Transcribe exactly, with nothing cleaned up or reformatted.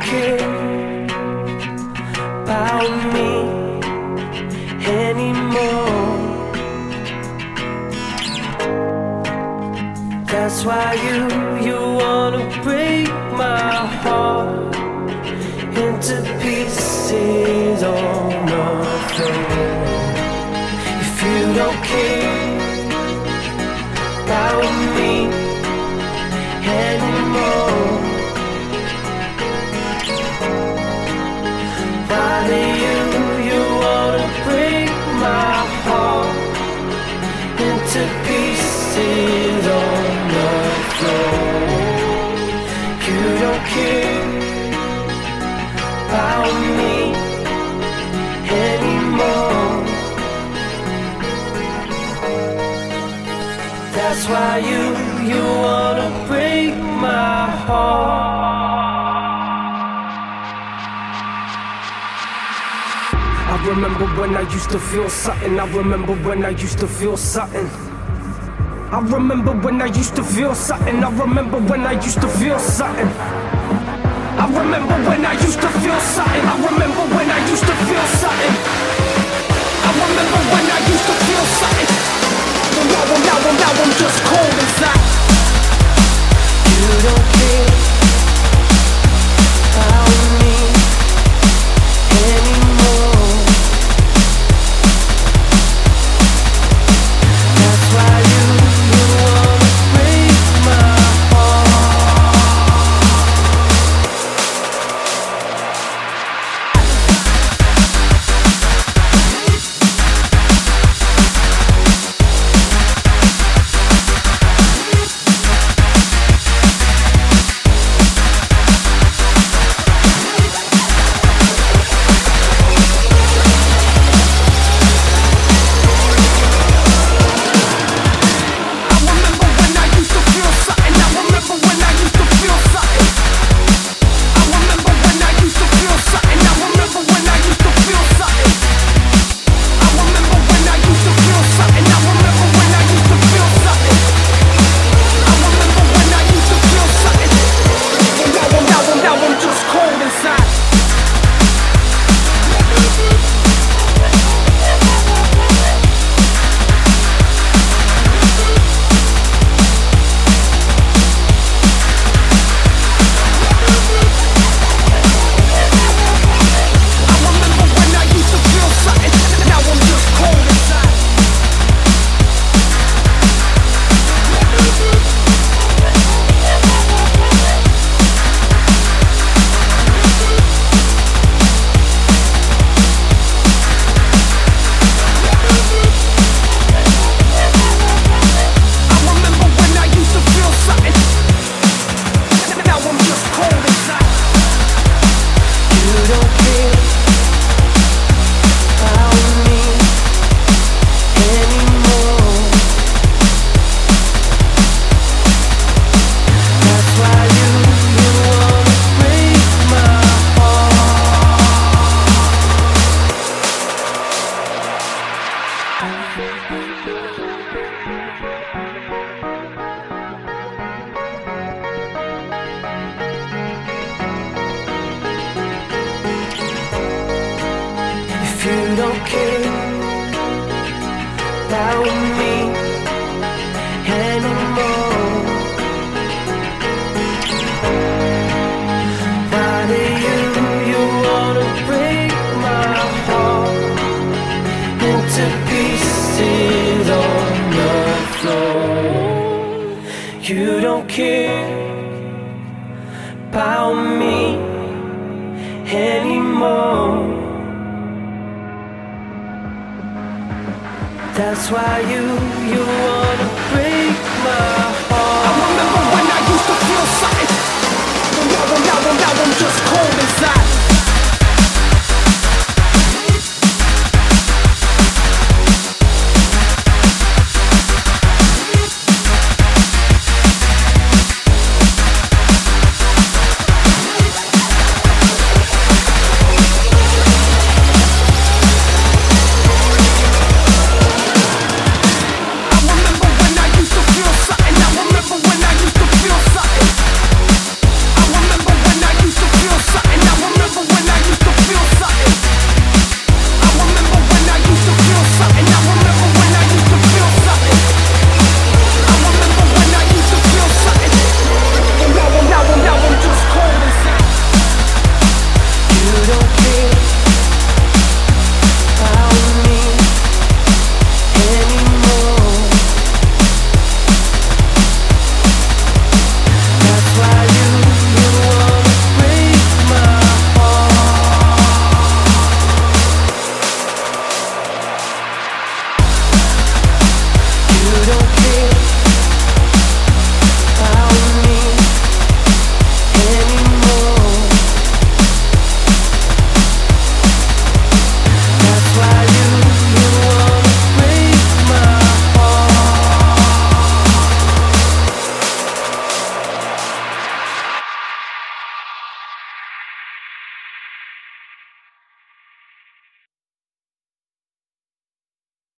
care about me anymore. That's why you, you wanna break my heart into pieces on the floor. If you don't care about me anymore, why do you, you wanna break my heart into pieces on the floor? You don't care about me anymore. That's why you, you wanna break my heart. I remember when I used to feel something. I remember when I used to feel something. I remember when I used to feel something. I remember when I used to feel something. I remember when I used to feel something. I remember when I used to feel something. I remember when I used to feel something. But now I'm, now I'm, now I'm just cold inside. You don't care about me anymore. That's why you, you wanna break my you don't care about me anymore. Why do you, you wanna break my heart into pieces on the floor? You don't care about me anymore. That's why you, you wanna